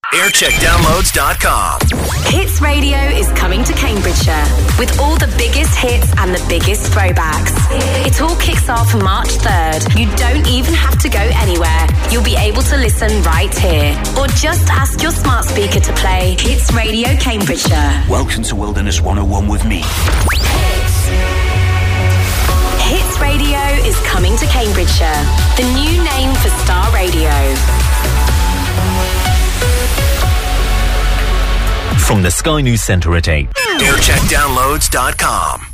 Aircheckdownloads.com. Hits Radio is coming to Cambridgeshire with all the biggest hits and the biggest throwbacks. It all kicks off March 3rd. You don't even have to go anywhere. You'll be able to listen right here. Or just ask your smart speaker to play Hits Radio Cambridgeshire. Welcome to Wilderness 101 with me. Hits Radio is coming to Cambridgeshire. The new name for Star Radio. From the Sky News Centre at 8. Aircheckdownloads.com.